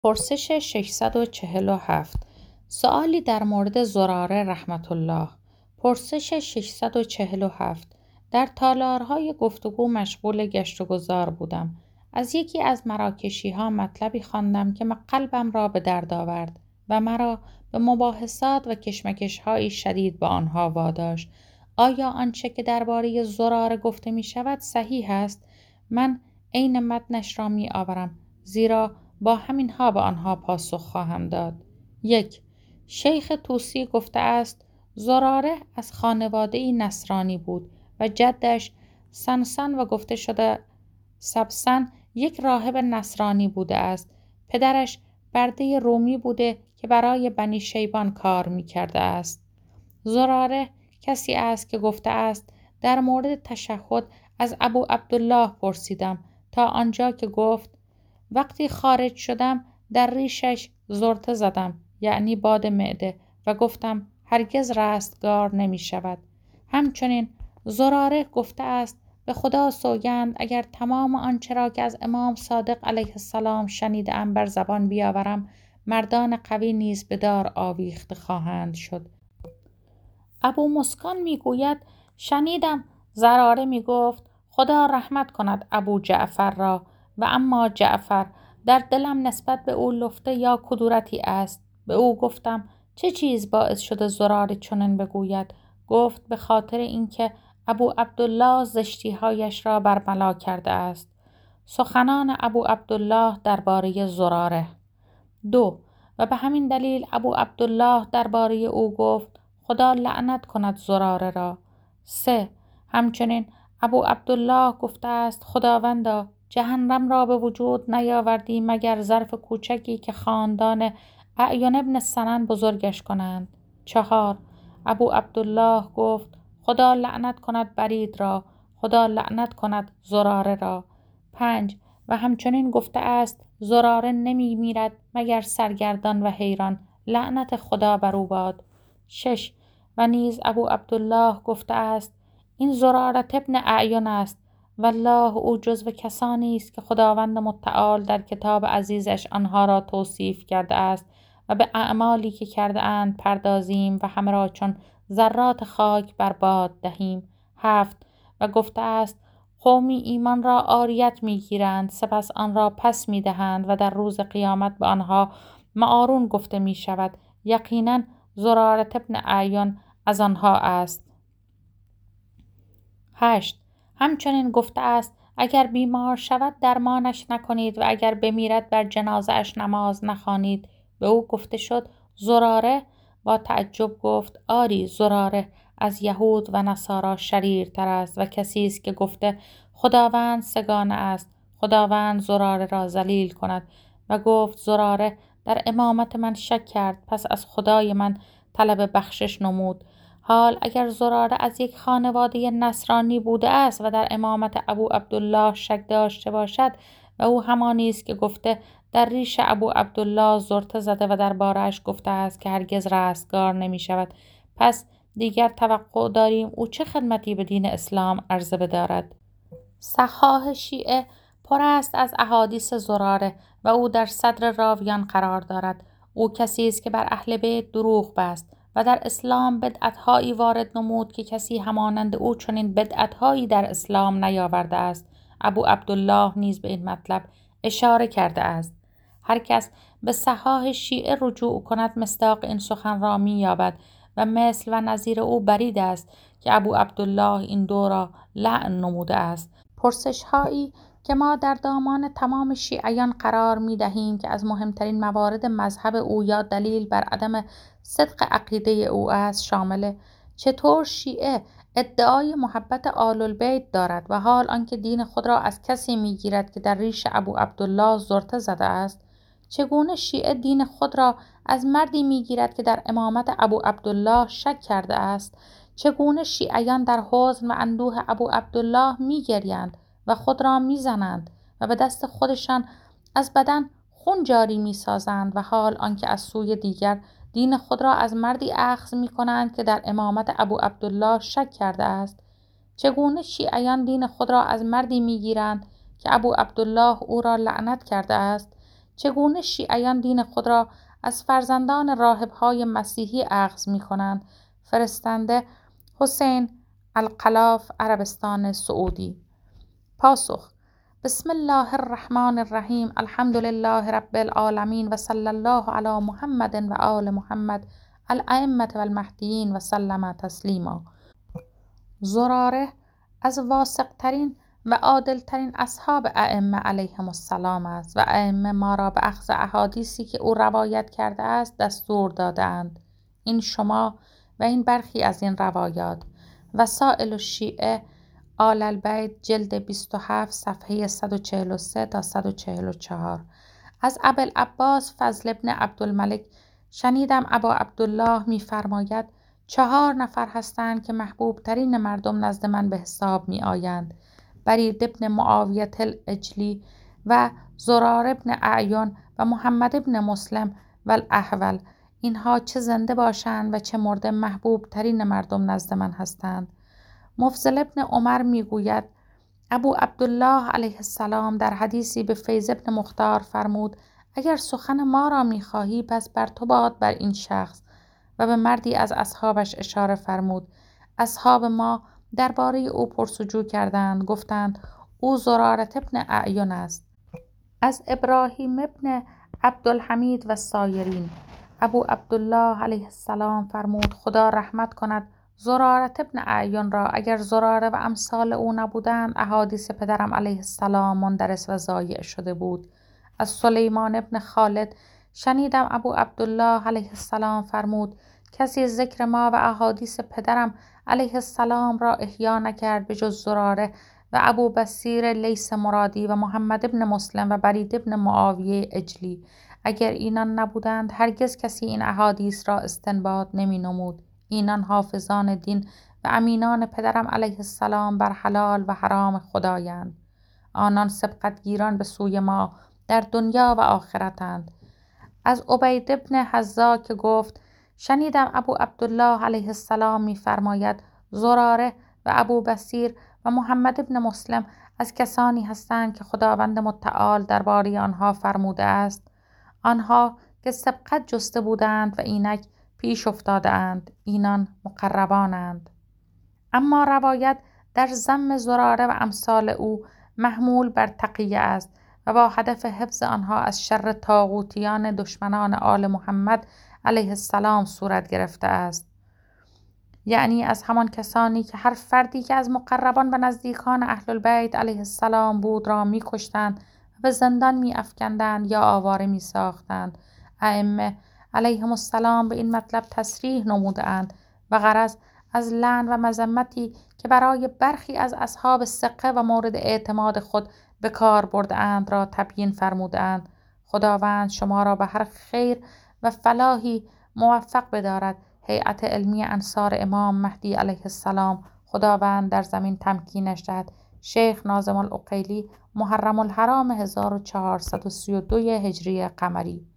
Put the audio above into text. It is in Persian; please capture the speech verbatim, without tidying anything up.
پرسش ششصد و چهل و هفت. سوالی در مورد زراره رحمت الله. پرسش ششصد و چهل و هفت. در تالارهای گفتگو مشغول گشت و گذار بودم. از یکی از مراکشی ها مطلبی خواندم که قلبم را به درد آورد و مرا به مباحثات و کشمکش های شدید با آنها واداشت. آیا آنچه که درباره زراره گفته می شود صحیح است؟ من عین متنش را می آورم، زیرا با همین ها به آنها پاسخ خواهم داد. یک. شیخ طوسی گفته است زراره از خانواده‌ای نصرانی بود و جدش سنسن و گفته شده سبسن یک راهب نصرانی بوده است. پدرش برده رومی بوده که برای بنی شیبان کار می کرده است. زراره کسی است که گفته است در مورد تشهد از ابو عبدالله پرسیدم تا آنجا که گفت وقتی خارج شدم در ریشش زرته زدم، یعنی باد معده، و گفتم هرگز رستگار نمی شود. همچنین زراره گفته است به خدا سوگند اگر تمام آنچه را که از امام صادق علیه السلام شنیده‌ام بر زبان بیاورم، مردان قوی نیز به دار آویخته خواهند شد. ابو مسکان میگوید شنیدم زراره میگفت خدا رحمت کند ابو جعفر را، و اما جعفر در دلم نسبت به او لفته یا کدورتی است. به او گفتم چه چیز باعث شده زراره چنین بگوید؟ گفت به خاطر اینکه ابو عبدالله زشتی‌هایش را برملا کرده است. سخنان ابو عبدالله درباره زراره. دو. و به همین دلیل ابو عبدالله درباره او گفت خدا لعنت کند زراره را. سه. همچنین ابو عبدالله گفته است خداوندا جهنم را به وجود نیاوردی مگر ظرف کوچکی که خاندان اعین ابن سنن بزرگش کنند. چهار. ابو عبدالله گفت خدا لعنت کند برید را، خدا لعنت کند زراره را. پنج. و همچنین گفته است زراره نمی میرد مگر سرگردان و حیران، لعنت خدا بر او باد. شش. و نیز ابو عبدالله گفته است این زرارت ابن اعین است، والله او جزو کسانی است که خداوند متعال در کتاب عزیزش آنها را توصیف کرده است و به اعمالی که کرده اند پردازیم و همه را چون ذرات خاک برباد دهیم. هفت. و گفته است قومی ایمان را عاریت میگیرند سپس آن را پس میدهند و در روز قیامت به آنها معارون گفته می شود. یقینا زرارت ابن اعین از آنها است. هشت. همچنین گفته است اگر بیمار شود درمانش نکنید و اگر بمیرد بر جنازه اش نماز نخوانید. به او گفته شد زراره؟ با تعجب گفت آری، زراره از یهود و نصارا شریرتر است و کسی است که گفته خداوند سگانه است، خداوند زراره را ذلیل کند. و گفت زراره در امامت من شک کرد، پس از خدای من طلب بخشش نمود. حال اگر زراره از یک خانواده نصرانی بوده است و در امامت ابو عبدالله شک داشته باشد و او همانی است که گفته در ریش ابو عبدالله زرته زده و در بارش گفته است که هرگز رستگار نمی شود، پس دیگر توقع داریم او چه خدمتی به دین اسلام عرضه بدارد؟ صحاح شیعه پر است از احادیث زراره و او در صدر راویان قرار دارد. او کسی است که بر اهل بیت دروغ بست و در اسلام بدعت‌هایی وارد نمود که کسی همانند او چنین بدعت‌هایی در اسلام نیاورده است. ابو عبدالله نیز به این مطلب اشاره کرده است. هر کس به صحاح شیعه رجوع کند مصداق این سخن را می‌یابد و مثل و نظیر او برید است که ابو عبدالله این دو را لعن نموده است. پرسش هایی که ما در دامان تمام شیعیان قرار می دهیم که از مهمترین موارد مذهب او یا دلیل بر عدم صدق عقیده او است شامل چطور شیعه ادعای محبت آل البیت دارد و حال آنکه دین خود را از کسی می گیرد که در ریش ابو عبدالله زرته زده است، چگونه شیعه دین خود را از مردی می گیرد که در امامت ابو عبدالله شک کرده است، چگونه شیعیان در حزن و اندوه ابو عبدالله می گریند و خود را می زنند و به دست خودشان از بدن خون جاری می سازند و حال آنکه از سوی دیگر دین خود را از مردی اخذ می کنند که در امامت ابو عبدالله شک کرده است. چگونه شیعیان دین خود را از مردی می گیرند که ابو عبدالله او را لعنت کرده است، چگونه شیعیان دین خود را از فرزندان راهبهای مسیحی اخذ می کنند. فرستنده حسین الخلاف، عربستان سعودی. پاسخ: بسم الله الرحمن الرحیم. الحمد لله رب العالمین و صلی الله علی محمد و آل محمد الائمة و المهدیین و سلم تسلیما. زراره از واثق ترین و عادل ترین اصحاب ائمه علیهم السلام است و ائمه ما را به اخذ احادیثی که او روایت کرده است دستور دادند. این شما و این برخی از این روایات: وسائل الشیعه آل البیت، جلد بیست و هفت، صفحه صد و چهل و سه تا صد و چهل و چهار. از ابوالعباس فضل ابن عبدالملک شنیدم ابا عبدالله می فرماید: چهار نفر هستند که محبوب ترین مردم نزد من به حساب می آیند: برید ابن معاویة الاجلی و زرار ابن اعین و محمد ابن مسلم و الاحول. اینها چه زنده باشند و چه مرده محبوب ترین مردم نزد من هستند. مفضل ابن عمر می گوید ابو عبدالله علیه السلام در حدیثی به فیض ابن مختار فرمود: اگر سخن ما را می خواهی پس بر تو باد بر این شخص، و به مردی از اصحابش اشاره فرمود. اصحاب ما درباره او پرسجو کردند، گفتند او زراره ابن اعین است. از ابراهیم ابن عبدالحمید و سایرین. ابو عبدالله علیه السلام فرمود: خدا رحمت کند زراره ابن اعین را. اگر زراره و امثال او نبودند احادیث پدرم علیه السلام مندرس و ضایع شده بود. از سلیمان ابن خالد شنیدم ابو عبدالله علیه السلام فرمود: کسی ذکر ما و احادیث پدرم علیه السلام را احیا نکرد به جز زراره و ابو بصیر لیث مرادی و محمد ابن مسلم و برید ابن معاویه اجلی. اگر اینان نبودند هرگز کسی این احادیث را استنباط نمی نمود. اینان حافظان دین و امینان پدرم علیه السلام بر حلال و حرام خدایند. آنان سبقتگیران به سوی ما در دنیا و آخرتند. از عبید ابن حذا که گفت شنیدم ابو عبدالله علیه السلام می فرماید: زراره و ابو بصیر و محمد ابن مسلم از کسانی هستند که خداوند متعال درباره آنها فرموده است: آنها که سبقت جسته بودند و اینک پیش افتاده اند، اینان مقربانند. اما روایت در ذم زراره و امثال او محمول بر تقیه است و با هدف حفظ آنها از شر طاغوتیان دشمنان آل محمد علیه السلام صورت گرفته است، یعنی از همان کسانی که هر فردی که از مقربان و نزدیکان اهل البیت علیه السلام بود را می کشتند و به زندان می افکندند یا آواره می ساختند. ائمه علیهم السلام به این مطلب تصریح نموده اند و غرض از لعن و مذمتی که برای برخی از اصحاب ثقه و مورد اعتماد خود به کار برده اند را تبیین فرموده اند. خداوند شما را به هر خیر و فلاحی موفق بدارد. هیئت علمی انصار امام مهدی علیه السلام خداوند در زمین تمکینش دهد. شیخ ناظم العقیلی، محرم الحرام هزار و چهارصد و سی و دو هجری قمری.